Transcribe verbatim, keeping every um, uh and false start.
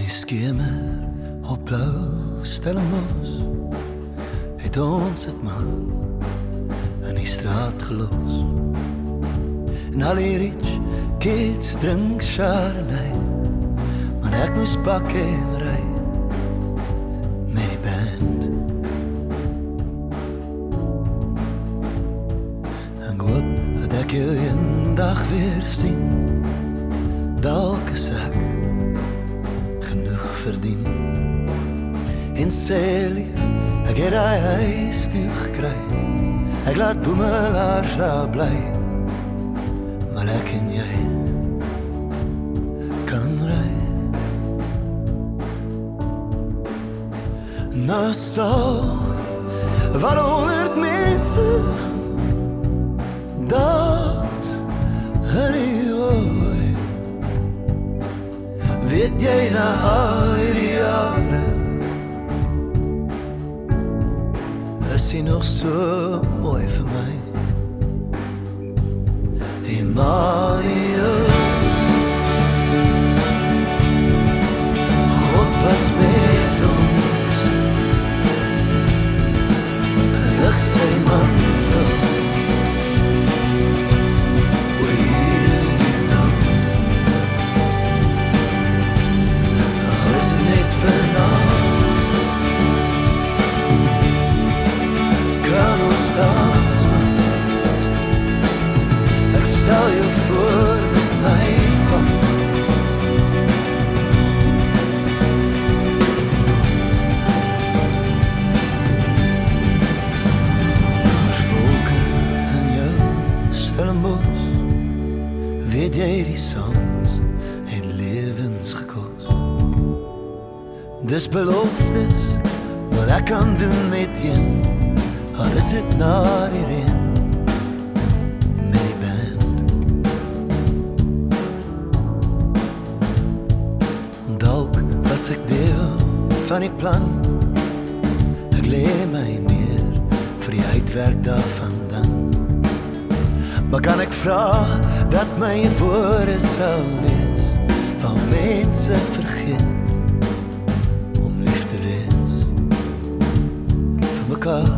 skemer op blauw Stellenbosch het ons het maar in die straat gelos. En al die rich kids drink Chardonnay, maar ek moes pak en ry met die band. En hoop dat ek jou eendag weer sien, dalk is ek genoeg verdien. En sê lief, ek het die huis toe gekry, ek laat boemelaars daar bly, maar ek en jy kan ry. Nou sal wat honderd mense dans in die ooi, weet jy na al die jare, is hy nog so mooi vir my. Emmanuel, God was met ons, lig sy mantel oor hierdie land. Al is het net vanavond, kan ons dans maak. Ek stel jou voor met my van. Oor wolke in jou Stellenbosch, weet jy die songs het lewens gekos. Dis beloftes wat ek kan doen met een, al is het na die reën. As ek deel van die plan, ek leer my neer vir die uitwerk daarvandaan. Maar kan ek vra dat my woorde sal wees, van mense vergeet om lief te wees vir mekaar.